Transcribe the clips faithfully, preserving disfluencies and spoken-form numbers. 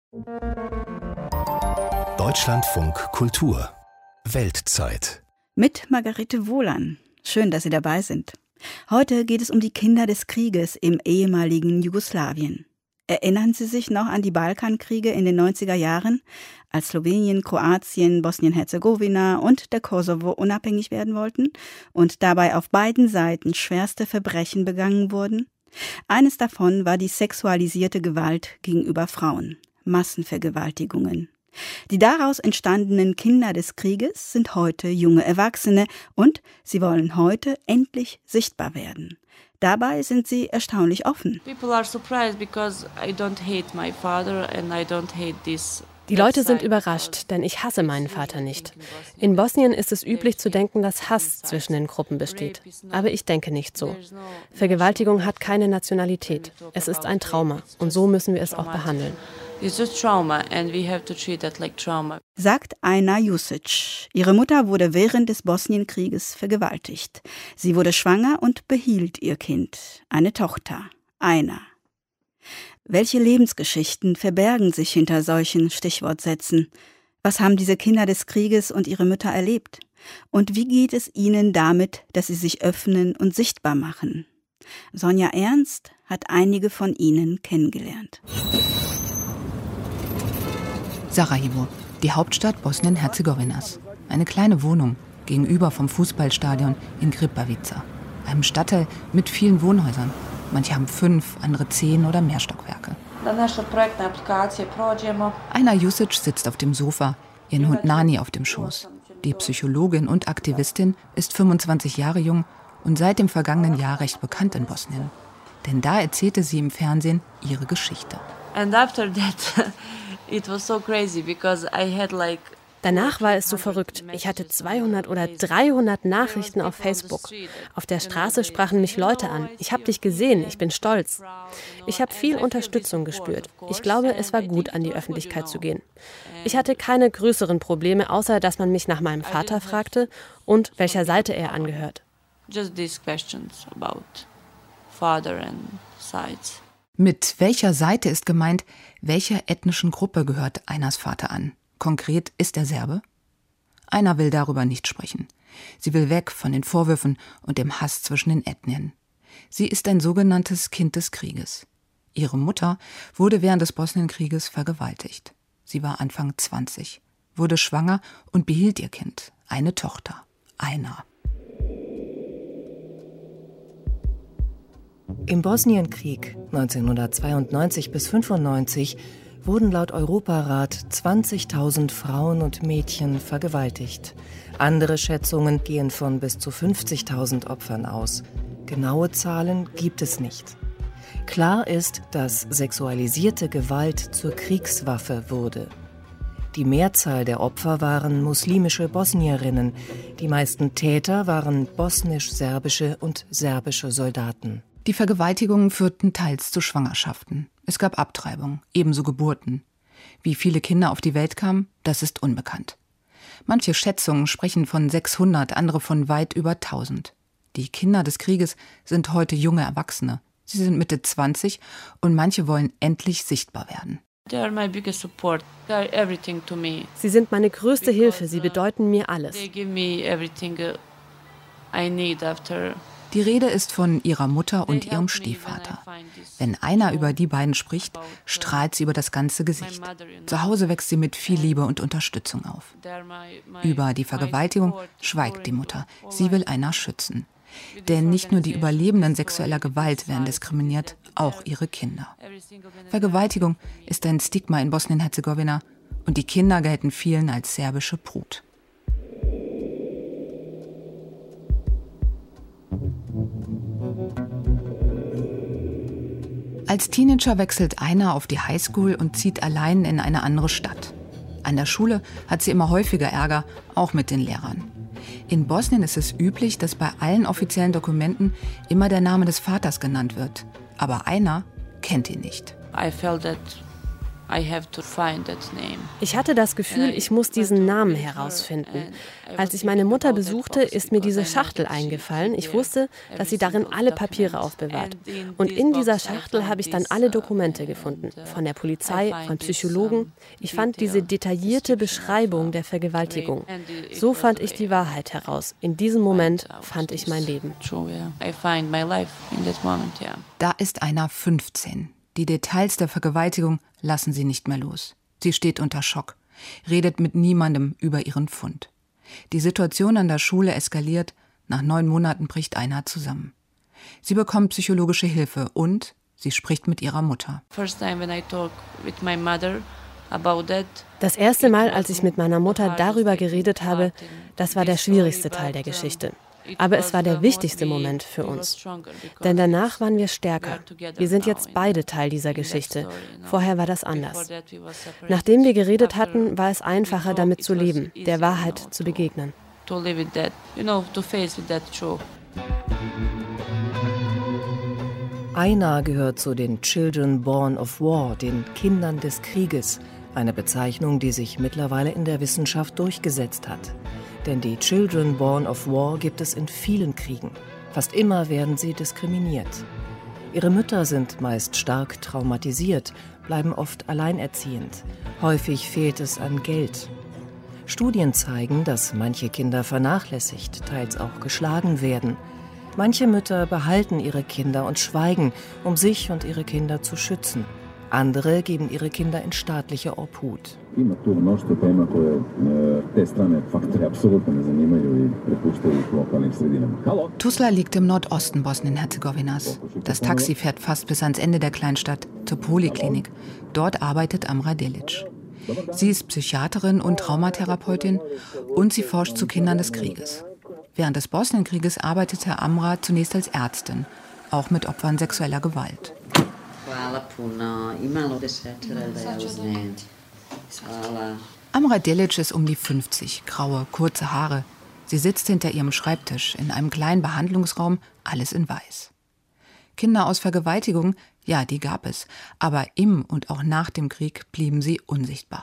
Deutschlandfunk Kultur Weltzeit mit Margarete Wohlan. Schön, dass Sie dabei sind. Heute geht es um die Kinder des Krieges im ehemaligen Jugoslawien. Erinnern Sie sich noch an die Balkankriege in den neunziger Jahren, als Slowenien, Kroatien, Bosnien-Herzegowina und der Kosovo unabhängig werden wollten und dabei auf beiden Seiten schwerste Verbrechen begangen wurden? Eines davon war die sexualisierte Gewalt gegenüber Frauen, Massenvergewaltigungen. Die daraus entstandenen Kinder des Krieges sind heute junge Erwachsene und sie wollen heute endlich sichtbar werden. Dabei sind sie erstaunlich offen. Die Leute sind überrascht, denn ich hasse meinen Vater nicht. In Bosnien ist es üblich zu denken, dass Hass zwischen den Gruppen besteht. Aber ich denke nicht so. Vergewaltigung hat keine Nationalität. Es ist ein Trauma und so müssen wir es auch behandeln. Sagt Aina Jusic. Ihre Mutter wurde während des Bosnienkrieges vergewaltigt. Sie wurde schwanger und behielt ihr Kind, eine Tochter, Aina. Welche Lebensgeschichten verbergen sich hinter solchen Stichwortsätzen? Was haben diese Kinder des Krieges und ihre Mütter erlebt? Und wie geht es ihnen damit, dass sie sich öffnen und sichtbar machen? Sonja Ernst hat einige von ihnen kennengelernt. Sarajevo, die Hauptstadt Bosnien-Herzegowinas. Eine kleine Wohnung gegenüber vom Fußballstadion in Kripavica, einem Stadtteil mit vielen Wohnhäusern. Manche haben fünf, andere zehn oder mehr Stockwerke. Aina Jusic sitzt auf dem Sofa, ihren Hund Nani auf dem Schoß. Die Psychologin und Aktivistin ist fünfundzwanzig Jahre jung und seit dem vergangenen Jahr recht bekannt in Bosnien. Denn da erzählte sie im Fernsehen ihre Geschichte. And after that, it was so crazy because I had like Danach war es so verrückt. Ich hatte zweihundert oder dreihundert Nachrichten auf Facebook. Auf der Straße sprachen mich Leute an. Ich habe dich gesehen, ich bin stolz. Ich habe viel Unterstützung gespürt. Ich glaube, es war gut, an die Öffentlichkeit zu gehen. Ich hatte keine größeren Probleme, außer dass man mich nach meinem Vater fragte und welcher Seite er angehört. Just these questions about father and sides. Mit welcher Seite ist gemeint, welcher ethnischen Gruppe gehört Ainas Vater an? Konkret ist er Serbe? Aina will darüber nicht sprechen. Sie will weg von den Vorwürfen und dem Hass zwischen den Ethnien. Sie ist ein sogenanntes Kind des Krieges. Ihre Mutter wurde während des Bosnienkrieges vergewaltigt. Sie war Anfang zwanzig, wurde schwanger und behielt ihr Kind, eine Tochter, Aina. Im Bosnienkrieg neunzehnhundertzweiundneunzig bis fünfundneunzig wurden laut Europarat zwanzigtausend Frauen und Mädchen vergewaltigt. Andere Schätzungen gehen von bis zu fünfzigtausend Opfern aus. Genaue Zahlen gibt es nicht. Klar ist, dass sexualisierte Gewalt zur Kriegswaffe wurde. Die Mehrzahl der Opfer waren muslimische Bosnierinnen. Die meisten Täter waren bosnisch-serbische und serbische Soldaten. Die Vergewaltigungen führten teils zu Schwangerschaften. Es gab Abtreibung, ebenso Geburten. Wie viele Kinder auf die Welt kamen, das ist unbekannt. Manche Schätzungen sprechen von sechshundert, andere von weit über tausend. Die Kinder des Krieges sind heute junge Erwachsene. Sie sind Mitte zwanzig und manche wollen endlich sichtbar werden. They are my biggest support. They are everything to me. Sie sind meine größte Hilfe, sie bedeuten mir alles. They give me everything I need after. Die Rede ist von ihrer Mutter und ihrem Stiefvater. Wenn Aina über die beiden spricht, strahlt sie über das ganze Gesicht. Zu Hause wächst sie mit viel Liebe und Unterstützung auf. Über die Vergewaltigung schweigt die Mutter. Sie will Aina schützen. Denn nicht nur die Überlebenden sexueller Gewalt werden diskriminiert, auch ihre Kinder. Vergewaltigung ist ein Stigma in Bosnien-Herzegowina und die Kinder gelten vielen als serbische Brut. Als Teenager wechselt Aina auf die Highschool und zieht allein in eine andere Stadt. An der Schule hat sie immer häufiger Ärger, auch mit den Lehrern. In Bosnien ist es üblich, dass bei allen offiziellen Dokumenten immer der Name des Vaters genannt wird. Aber Aina kennt ihn nicht. I felt that Ich hatte das Gefühl, ich muss diesen Namen herausfinden. Als ich meine Mutter besuchte, ist mir diese Schachtel eingefallen. Ich wusste, dass sie darin alle Papiere aufbewahrt. Und in dieser Schachtel habe ich dann alle Dokumente gefunden. Von der Polizei, von Psychologen. Ich fand diese detaillierte Beschreibung der Vergewaltigung. So fand ich die Wahrheit heraus. In diesem Moment fand ich mein Leben. Da ist Aina fünfzehn. Die Details der Vergewaltigung lassen sie nicht mehr los. Sie steht unter Schock, redet mit niemandem über ihren Fund. Die Situation an der Schule eskaliert, nach neun Monaten bricht Aina zusammen. Sie bekommt psychologische Hilfe und sie spricht mit ihrer Mutter. Das erste Mal, als ich mit meiner Mutter darüber geredet habe, das war der schwierigste Teil der Geschichte. Aber es war der wichtigste Moment für uns. Denn danach waren wir stärker. Wir sind jetzt beide Teil dieser Geschichte. Vorher war das anders. Nachdem wir geredet hatten, war es einfacher, damit zu leben, der Wahrheit zu begegnen. Aina gehört zu den Children Born of War, den Kindern des Krieges. Eine Bezeichnung, die sich mittlerweile in der Wissenschaft durchgesetzt hat. Denn die Children Born of War gibt es in vielen Kriegen. Fast immer werden sie diskriminiert. Ihre Mütter sind meist stark traumatisiert, bleiben oft alleinerziehend. Häufig fehlt es an Geld. Studien zeigen, dass manche Kinder vernachlässigt, teils auch geschlagen werden. Manche Mütter behalten ihre Kinder und schweigen, um sich und ihre Kinder zu schützen. Andere geben ihre Kinder in staatliche Obhut. Tuzla liegt im Nordosten Bosnien-Herzegowinas. Das Taxi fährt fast bis ans Ende der Kleinstadt, zur Poliklinik. Dort arbeitet Amra Delic. Sie ist Psychiaterin und Traumatherapeutin und sie forscht zu Kindern des Krieges. Während des Bosnienkrieges arbeitete Amra zunächst als Ärztin, auch mit Opfern sexueller Gewalt. Amra Delic ist um die fünfzig, graue, kurze Haare. Sie sitzt hinter ihrem Schreibtisch in einem kleinen Behandlungsraum, alles in weiß. Kinder aus Vergewaltigung, ja, die gab es. Aber im und auch nach dem Krieg blieben sie unsichtbar.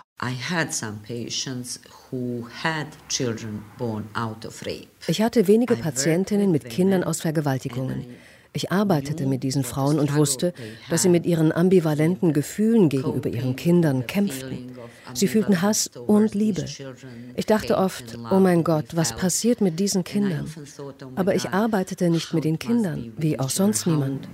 Ich hatte wenige Patientinnen mit Kindern aus Vergewaltigungen. Ich arbeitete mit diesen Frauen und wusste, dass sie mit ihren ambivalenten Gefühlen gegenüber ihren Kindern kämpften. Sie fühlten Hass und Liebe. Ich dachte oft, oh mein Gott, was passiert mit diesen Kindern? Aber ich arbeitete nicht mit den Kindern, wie auch sonst niemand.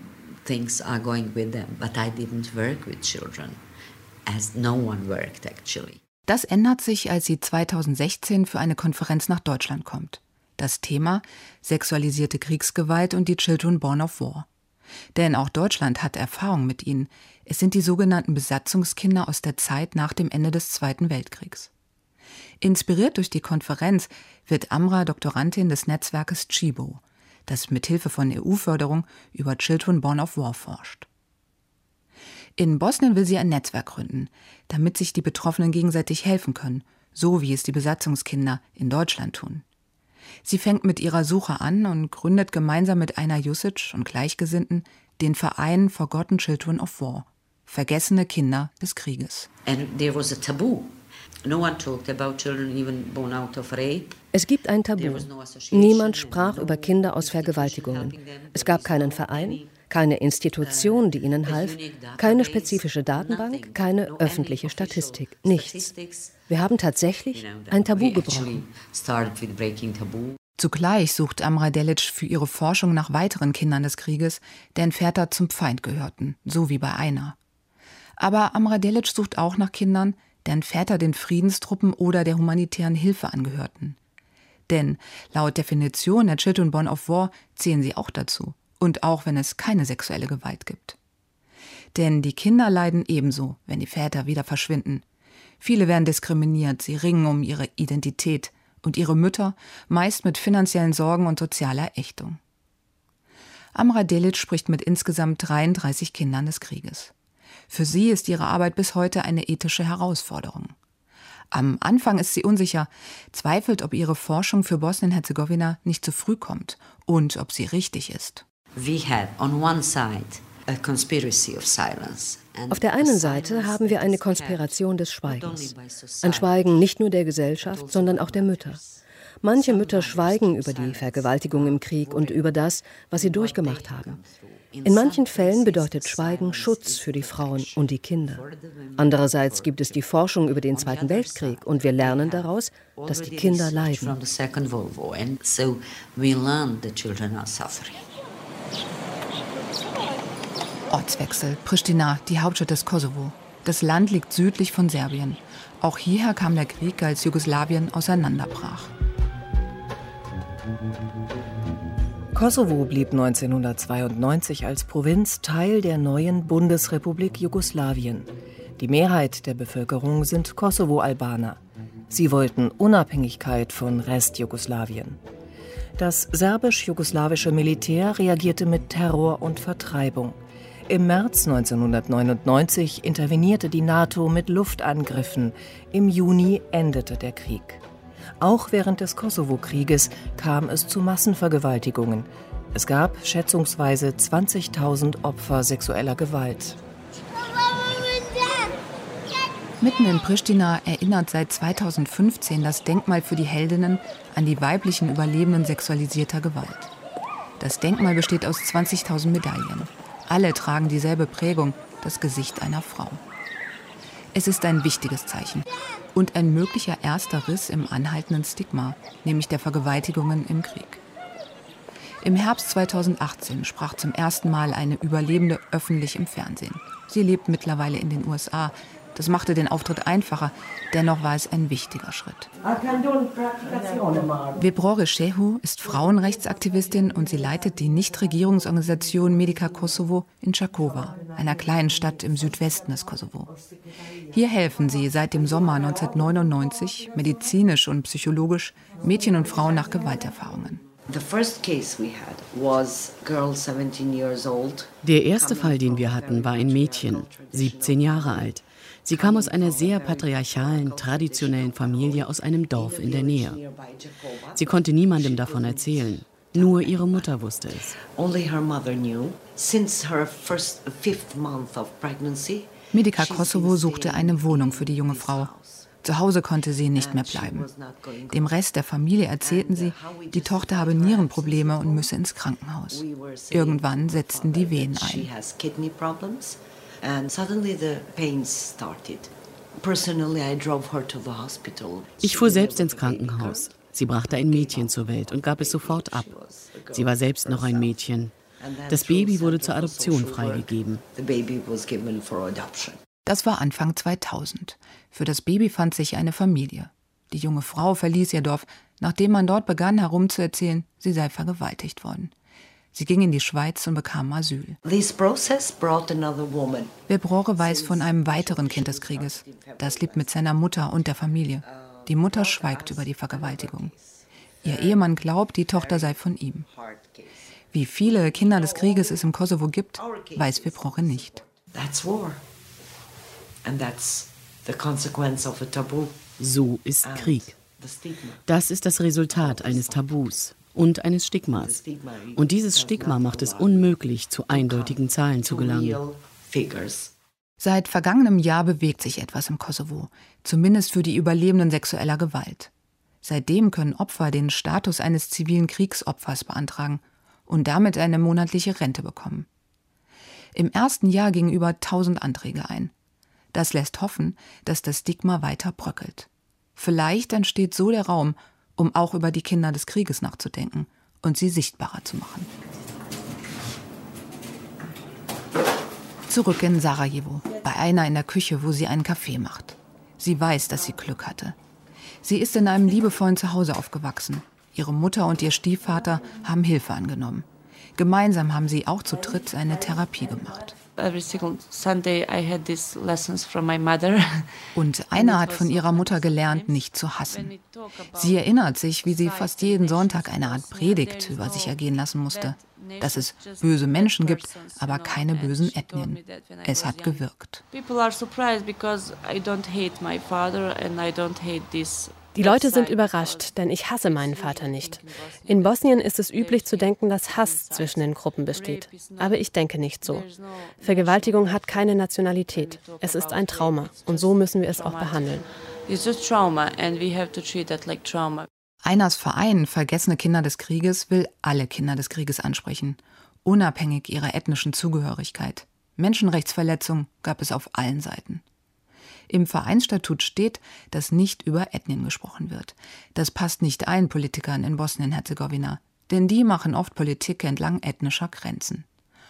Das ändert sich, als sie zweitausendsechzehn für eine Konferenz nach Deutschland kommt. Das Thema: sexualisierte Kriegsgewalt und die Children Born of War. Denn auch Deutschland hat Erfahrung mit ihnen. Es sind die sogenannten Besatzungskinder aus der Zeit nach dem Ende des Zweiten Weltkriegs. Inspiriert durch die Konferenz wird Amra Doktorandin des Netzwerkes Chibo, das mithilfe von E U-Förderung über Children Born of War forscht. In Bosnien will sie ein Netzwerk gründen, damit sich die Betroffenen gegenseitig helfen können, so wie es die Besatzungskinder in Deutschland tun. Sie fängt mit ihrer Suche an und gründet gemeinsam mit Aina Jusic und Gleichgesinnten den Verein Forgotten Children of War, vergessene Kinder des Krieges. Es gibt ein Tabu. Niemand sprach über Kinder aus Vergewaltigungen. Es gab keinen Verein, keine Institution, die ihnen half, keine spezifische Datenbank, keine öffentliche Statistik, nichts. Wir haben tatsächlich ein Tabu gebrochen. Zugleich sucht Amra Delic für ihre Forschung nach weiteren Kindern des Krieges, deren Väter zum Feind gehörten, so wie bei Aina. Aber Amra Delic sucht auch nach Kindern, deren Väter den Friedenstruppen oder der humanitären Hilfe angehörten. Denn laut Definition der Children Born of War zählen sie auch dazu. Und auch wenn es keine sexuelle Gewalt gibt. Denn die Kinder leiden ebenso, wenn die Väter wieder verschwinden. Viele werden diskriminiert, sie ringen um ihre Identität und ihre Mütter meist mit finanziellen Sorgen und sozialer Ächtung. Amra Delic spricht mit insgesamt dreiunddreißig Kindern des Krieges. Für sie ist ihre Arbeit bis heute eine ethische Herausforderung. Am Anfang ist sie unsicher, zweifelt, ob ihre Forschung für Bosnien-Herzegowina nicht zu früh kommt und ob sie richtig ist. We had on one side Auf der einen Seite haben wir eine Konspiration des Schweigens. Ein Schweigen nicht nur der Gesellschaft, sondern auch der Mütter. Manche Mütter schweigen über die Vergewaltigung im Krieg und über das, was sie durchgemacht haben. In manchen Fällen bedeutet Schweigen Schutz für die Frauen und die Kinder. Andererseits gibt es die Forschung über den Zweiten Weltkrieg und wir lernen daraus, dass die Kinder leiden. Ortswechsel, Pristina, die Hauptstadt des Kosovo. Das Land liegt südlich von Serbien. Auch hierher kam der Krieg, als Jugoslawien auseinanderbrach. Kosovo blieb neunzehnhundertzweiundneunzig als Provinz Teil der neuen Bundesrepublik Jugoslawien. Die Mehrheit der Bevölkerung sind Kosovo-Albaner. Sie wollten Unabhängigkeit von Restjugoslawien. Das serbisch-jugoslawische Militär reagierte mit Terror und Vertreibung. Im März neunzehnhundertneunundneunzig intervenierte die NATO mit Luftangriffen. Im Juni endete der Krieg. Auch während des Kosovo-Krieges kam es zu Massenvergewaltigungen. Es gab schätzungsweise zwanzigtausend Opfer sexueller Gewalt. Mitten in Pristina erinnert seit zweitausendfünfzehn das Denkmal für die Heldinnen an die weiblichen Überlebenden sexualisierter Gewalt. Das Denkmal besteht aus zwanzigtausend Medaillen. Alle tragen dieselbe Prägung, das Gesicht einer Frau. Es ist ein wichtiges Zeichen und ein möglicher erster Riss im anhaltenden Stigma, nämlich der Vergewaltigungen im Krieg. Im Herbst zweitausendachtzehn sprach zum ersten Mal eine Überlebende öffentlich im Fernsehen. Sie lebt mittlerweile in den U S A. Das machte den Auftritt einfacher, dennoch war es ein wichtiger Schritt. Vebrore Shehu ist Frauenrechtsaktivistin und sie leitet die Nichtregierungsorganisation Medica Kosovo in Čakovo, einer kleinen Stadt im Südwesten des Kosovo. Hier helfen sie seit dem Sommer neunzehnhundertneunundneunzig medizinisch und psychologisch Mädchen und Frauen nach Gewalterfahrungen. Der erste Fall, den wir hatten, war ein Mädchen, siebzehn Jahre alt. Sie kam aus einer sehr patriarchalen, traditionellen Familie aus einem Dorf in der Nähe. Sie konnte niemandem davon erzählen. Nur ihre Mutter wusste es. Medica Kosovo suchte eine Wohnung für die junge Frau. Zu Hause konnte sie nicht mehr bleiben. Dem Rest der Familie erzählten sie, die Tochter habe Nierenprobleme und müsse ins Krankenhaus. Irgendwann setzten die Wehen ein. Ich fuhr selbst ins Krankenhaus. Sie brachte ein Mädchen zur Welt und gab es sofort ab. Sie war selbst noch ein Mädchen. Das Baby wurde zur Adoption freigegeben. Das war Anfang zweitausend. Für das Baby fand sich eine Familie. Die junge Frau verließ ihr Dorf, nachdem man dort begann herumzuerzählen, sie sei vergewaltigt worden. Sie ging in die Schweiz und bekam Asyl. Vebrore weiß von einem weiteren Kind des Krieges. Das lebt mit seiner Mutter und der Familie. Die Mutter schweigt über die Vergewaltigung. Ihr Ehemann glaubt, die Tochter sei von ihm. Wie viele Kinder des Krieges es im Kosovo gibt, weiß Vebrore nicht. So ist Krieg. Das ist das Resultat eines Tabus und eines Stigmas. Und dieses Stigma macht es unmöglich, zu eindeutigen Zahlen zu gelangen. Seit vergangenem Jahr bewegt sich etwas im Kosovo, zumindest für die Überlebenden sexueller Gewalt. Seitdem können Opfer den Status eines zivilen Kriegsopfers beantragen und damit eine monatliche Rente bekommen. Im ersten Jahr gingen über tausend Anträge ein. Das lässt hoffen, dass das Stigma weiter bröckelt. Vielleicht entsteht so der Raum, um auch über die Kinder des Krieges nachzudenken und sie sichtbarer zu machen. Zurück in Sarajevo, bei einer in der Küche, wo sie einen Kaffee macht. Sie weiß, dass sie Glück hatte. Sie ist in einem liebevollen Zuhause aufgewachsen. Ihre Mutter und ihr Stiefvater haben Hilfe angenommen. Gemeinsam haben sie auch zu dritt eine Therapie gemacht. Und einer hat von ihrer Mutter gelernt, nicht zu hassen. Sie erinnert sich, wie sie fast jeden Sonntag eine Art Predigt über sich ergehen lassen musste. Dass es böse Menschen gibt, aber keine bösen Ethnien. Es hat gewirkt. Die Leute sind überrascht, denn ich hasse meinen Vater nicht. In Bosnien ist es üblich zu denken, dass Hass zwischen den Gruppen besteht. Aber ich denke nicht so. Vergewaltigung hat keine Nationalität. Es ist ein Trauma und so müssen wir es auch behandeln. Einers Verein Vergessene Kinder des Krieges will alle Kinder des Krieges ansprechen, unabhängig ihrer ethnischen Zugehörigkeit. Menschenrechtsverletzungen gab es auf allen Seiten. Im Vereinsstatut steht, dass nicht über Ethnien gesprochen wird. Das passt nicht allen Politikern in Bosnien-Herzegowina, denn die machen oft Politik entlang ethnischer Grenzen.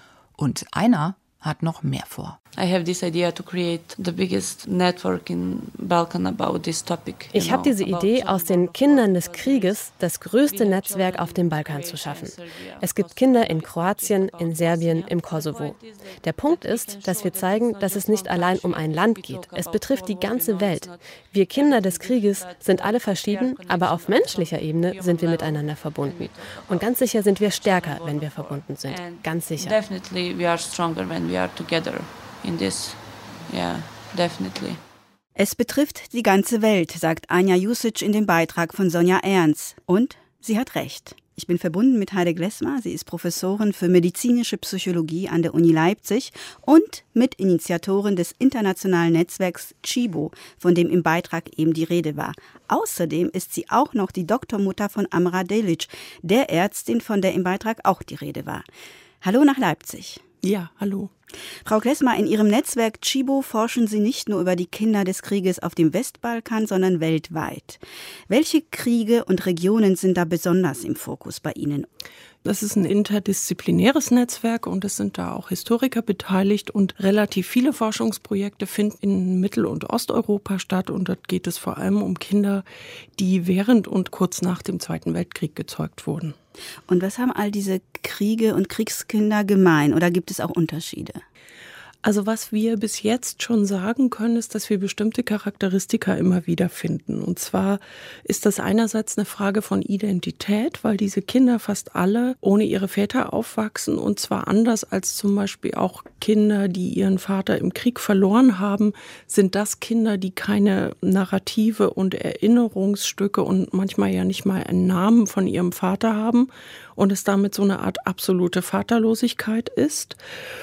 Und einer hat noch mehr vor. I have this idea to create the biggest network in Balkan about this topic. Ich habe diese Idee, aus den Kindern des Krieges das größte Netzwerk auf dem Balkan zu schaffen. Es gibt Kinder in Kroatien, in Serbien, im Kosovo. Der Punkt ist, dass wir zeigen, dass es nicht allein um ein Land geht. Es betrifft die ganze Welt. Wir Kinder des Krieges sind alle verschieden, aber auf menschlicher Ebene sind wir miteinander verbunden. Und ganz sicher sind wir stärker, wenn wir verbunden sind. Ganz sicher. Definitely we are stronger when we are together. In this, yeah, definitely. Es betrifft die ganze Welt, sagt Anja Jusic in dem Beitrag von Sonja Ernst. Und sie hat recht. Ich bin verbunden mit Heide Glessmer. Sie ist Professorin für medizinische Psychologie an der Uni Leipzig und Mitinitiatorin des internationalen Netzwerks Cibo, von dem im Beitrag eben die Rede war. Außerdem ist sie auch noch die Doktormutter von Amra Delic, der Ärztin, von der im Beitrag auch die Rede war. Hallo nach Leipzig. Ja, hallo. Frau Glessmer, in Ihrem Netzwerk Cibo forschen Sie nicht nur über die Kinder des Krieges auf dem Westbalkan, sondern weltweit. Welche Kriege und Regionen sind da besonders im Fokus bei Ihnen? Das ist ein interdisziplinäres Netzwerk und es sind da auch Historiker beteiligt und relativ viele Forschungsprojekte finden in Mittel- und Osteuropa statt und dort geht es vor allem um Kinder, die während und kurz nach dem Zweiten Weltkrieg gezeugt wurden. Und was haben all diese Kriege und Kriegskinder gemein oder gibt es auch Unterschiede? Also was wir bis jetzt schon sagen können, ist, dass wir bestimmte Charakteristika immer wieder finden. Und zwar ist das einerseits eine Frage von Identität, weil diese Kinder fast alle ohne ihre Väter aufwachsen und zwar anders als zum Beispiel auch Kinder, die ihren Vater im Krieg verloren haben, sind das Kinder, die keine Narrative und Erinnerungsstücke und manchmal ja nicht mal einen Namen von ihrem Vater haben und es damit so eine Art absolute Vaterlosigkeit ist.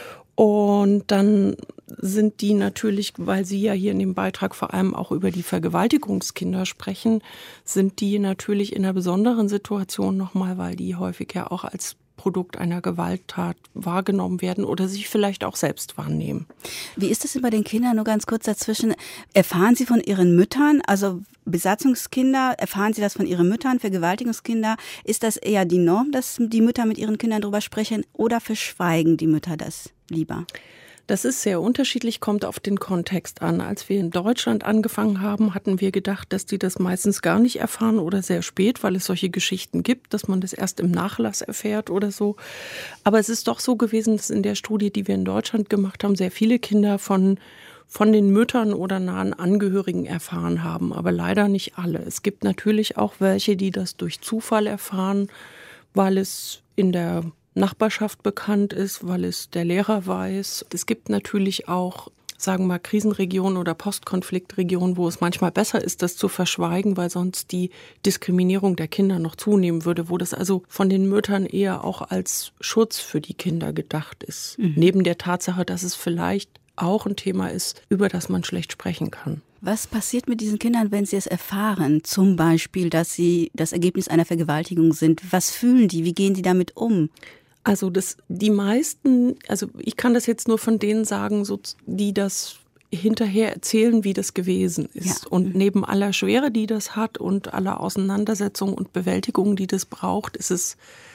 Und dann sind die natürlich, weil Sie ja hier in dem Beitrag vor allem auch über die Vergewaltigungskinder sprechen, sind die natürlich in einer besonderen Situation nochmal, weil die häufig ja auch als Produkt einer Gewalttat wahrgenommen werden oder sich vielleicht auch selbst wahrnehmen. Wie ist es denn bei den Kindern, nur ganz kurz dazwischen, erfahren Sie von Ihren Müttern, also Besatzungskinder, erfahren Sie das von Ihren Müttern, Vergewaltigungskinder, ist das eher die Norm, dass die Mütter mit ihren Kindern darüber sprechen oder verschweigen die Mütter das lieber? Das ist sehr unterschiedlich, kommt auf den Kontext an. Als wir in Deutschland angefangen haben, hatten wir gedacht, dass die das meistens gar nicht erfahren oder sehr spät, weil es solche Geschichten gibt, dass man das erst im Nachlass erfährt oder so. Aber es ist doch so gewesen, dass in der Studie, die wir in Deutschland gemacht haben, sehr viele Kinder von von den Müttern oder nahen Angehörigen erfahren haben, aber leider nicht alle. Es gibt natürlich auch welche, die das durch Zufall erfahren, weil es in der Nachbarschaft bekannt ist, weil es der Lehrer weiß. Es gibt natürlich auch, sagen wir mal, Krisenregionen oder Postkonfliktregionen, wo es manchmal besser ist, das zu verschweigen, weil sonst die Diskriminierung der Kinder noch zunehmen würde, wo das also von den Müttern eher auch als Schutz für die Kinder gedacht ist. Mhm. Neben der Tatsache, dass es vielleicht auch ein Thema ist, über das man schlecht sprechen kann. Was passiert mit diesen Kindern, wenn sie es erfahren? Zum Beispiel, dass sie das Ergebnis einer Vergewaltigung sind. Was fühlen die? Wie gehen die damit um? Also das, die meisten, also ich kann das jetzt nur von denen sagen, so, die das hinterher erzählen, wie das gewesen ist. Ja. Und neben aller Schwere, die das hat und aller Auseinandersetzung und Bewältigung, die das braucht, ist es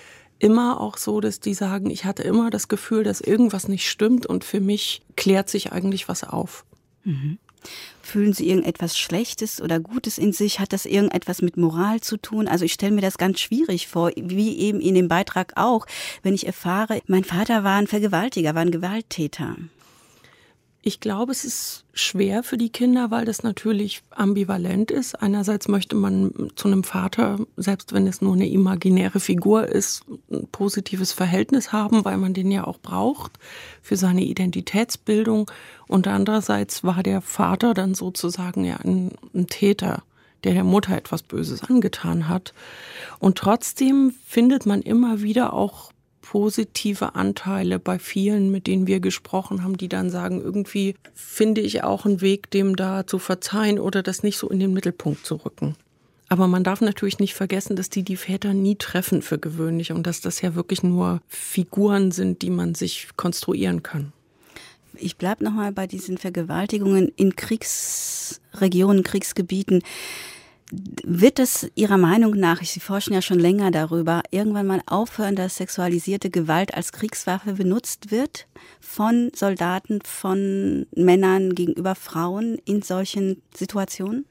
immer auch so, dass die sagen, ich hatte immer das Gefühl, dass irgendwas nicht stimmt und für mich klärt sich eigentlich was auf. Mhm. Fühlen Sie irgendetwas Schlechtes oder Gutes in sich? Hat das irgendetwas mit Moral zu tun? Also ich stelle mir das ganz schwierig vor, wie eben in dem Beitrag auch, wenn ich erfahre, mein Vater war ein Vergewaltiger, war ein Gewalttäter. Ich glaube, es ist schwer für die Kinder, weil das natürlich ambivalent ist. Einerseits möchte man zu einem Vater, selbst wenn es nur eine imaginäre Figur ist, ein positives Verhältnis haben, weil man den ja auch braucht für seine Identitätsbildung. Und andererseits war der Vater dann sozusagen ja ein, ein Täter, der der Mutter etwas Böses angetan hat. Und trotzdem findet man immer wieder auch positive Anteile bei vielen, mit denen wir gesprochen haben, die dann sagen, irgendwie finde ich auch einen Weg, dem da zu verzeihen oder das nicht so in den Mittelpunkt zu rücken. Aber man darf natürlich nicht vergessen, dass die die Väter nie treffen für gewöhnlich und dass das ja wirklich nur Figuren sind, die man sich konstruieren kann. Ich bleibe nochmal bei diesen Vergewaltigungen in Kriegsregionen, Kriegsgebieten. Wird es Ihrer Meinung nach, Sie forschen ja schon länger darüber, irgendwann mal aufhören, dass sexualisierte Gewalt als Kriegswaffe benutzt wird von Soldaten, von Männern gegenüber Frauen in solchen Situationen?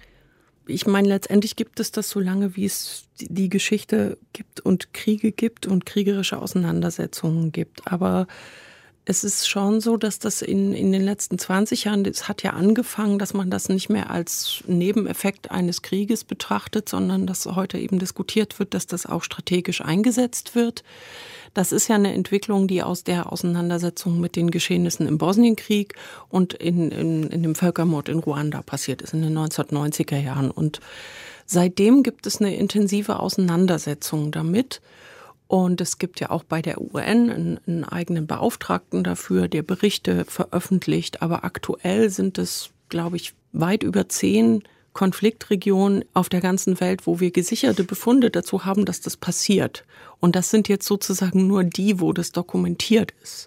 Ich meine, letztendlich gibt es das so lange, wie es die Geschichte gibt und Kriege gibt und kriegerische Auseinandersetzungen gibt. Aber es ist schon so, dass das in, in den letzten zwanzig Jahren, es hat ja angefangen, dass man das nicht mehr als Nebeneffekt eines Krieges betrachtet, sondern dass heute eben diskutiert wird, dass das auch strategisch eingesetzt wird. Das ist ja eine Entwicklung, die aus der Auseinandersetzung mit den Geschehnissen im Bosnienkrieg und in, in, in dem Völkermord in Ruanda passiert ist in den neunzehnhundertneunziger Jahren. Und seitdem gibt es eine intensive Auseinandersetzung damit. Und es gibt ja auch bei der U N einen, einen eigenen Beauftragten dafür, der Berichte veröffentlicht. Aber aktuell sind es, glaube ich, weit über zehn Konfliktregionen auf der ganzen Welt, wo wir gesicherte Befunde dazu haben, dass das passiert. Und das sind jetzt sozusagen nur die, wo das dokumentiert ist.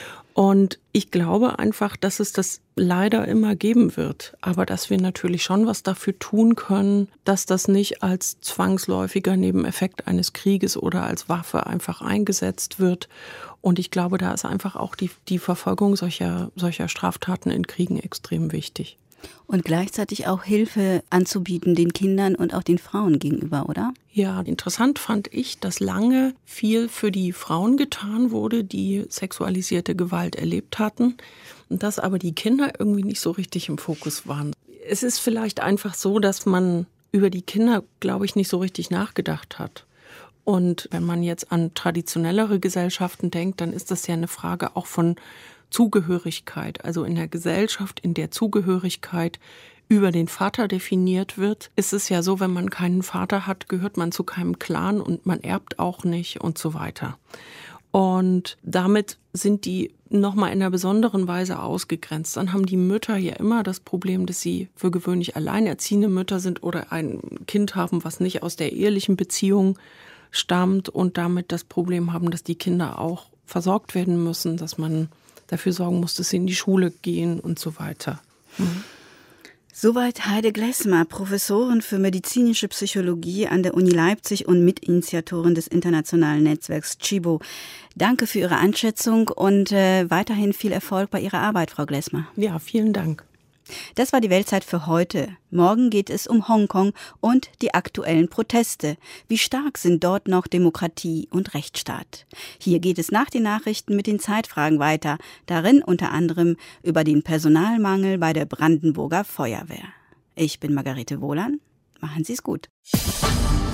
Und ich glaube einfach, dass es das leider immer geben wird, aber dass wir natürlich schon was dafür tun können, dass das nicht als zwangsläufiger Nebeneffekt eines Krieges oder als Waffe einfach eingesetzt wird. Und ich glaube, da ist einfach auch die, die Verfolgung solcher, solcher Straftaten in Kriegen extrem wichtig. Und gleichzeitig auch Hilfe anzubieten den Kindern und auch den Frauen gegenüber, oder? Ja, interessant fand ich, dass lange viel für die Frauen getan wurde, die sexualisierte Gewalt erlebt hatten, und dass aber die Kinder irgendwie nicht so richtig im Fokus waren. Es ist vielleicht einfach so, dass man über die Kinder, glaube ich, nicht so richtig nachgedacht hat. Und wenn man jetzt an traditionellere Gesellschaften denkt, dann ist das ja eine Frage auch von Zugehörigkeit, also in der Gesellschaft, in der Zugehörigkeit über den Vater definiert wird, ist es ja so, wenn man keinen Vater hat, gehört man zu keinem Clan und man erbt auch nicht und so weiter. Und damit sind die nochmal in einer besonderen Weise ausgegrenzt. Dann haben die Mütter ja immer das Problem, dass sie für gewöhnlich alleinerziehende Mütter sind oder ein Kind haben, was nicht aus der ehelichen Beziehung stammt und damit das Problem haben, dass die Kinder auch versorgt werden müssen, dass man dafür sorgen muss, dass sie in die Schule gehen und so weiter. Mhm. Soweit Heide Glessmer, Professorin für medizinische Psychologie an der Uni Leipzig und Mitinitiatorin des internationalen Netzwerks Chibo. Danke für Ihre Einschätzung und äh, weiterhin viel Erfolg bei Ihrer Arbeit, Frau Glessmer. Ja, vielen Dank. Das war die Weltzeit für heute. Morgen geht es um Hongkong und die aktuellen Proteste. Wie stark sind dort noch Demokratie und Rechtsstaat? Hier geht es nach den Nachrichten mit den Zeitfragen weiter. Darin unter anderem über den Personalmangel bei der Brandenburger Feuerwehr. Ich bin Margarete Wohlan. Machen Sie es gut.